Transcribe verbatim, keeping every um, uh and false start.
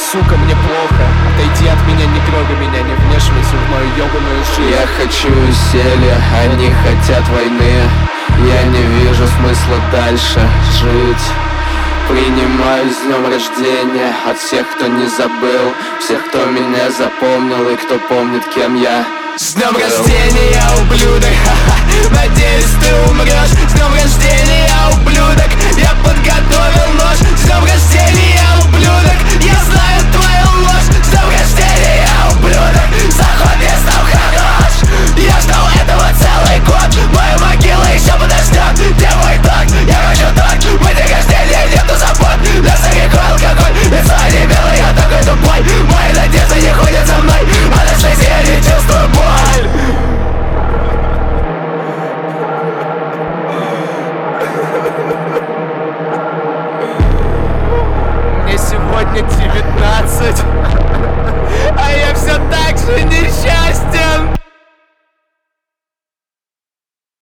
сука, мне плохо. Отойди от меня, не трогай меня, не вмешивайся в мою ёбаную жизнь. Я хочу веселья, они хотят войны. Я не вижу смысла дальше жить. Принимаю с днем рождения от всех, кто не забыл, всех, кто меня запомнил и кто помнит, кем я. С днем рождения, ублюдок, ха-ха. Надеюсь, ты умрешь. С днем рождения, ублюдок. Я подготовил нож. С днем рождения, ублюдок. Я знаю твою ложь. С днем рождения, ублюдок. Заход не стал хорош. Я ждал этого целый год. Моя могила еще подождет. Где мой торт? Я хочу торт. Мой день рождения, нету забот. На старику алкоголь. Лицо не белое, я такой тупой. Мои надежды не ходят за мной. А на шлейзе я не чувствую боль. Мне сегодня девятнадцать, а я все так же несчастен.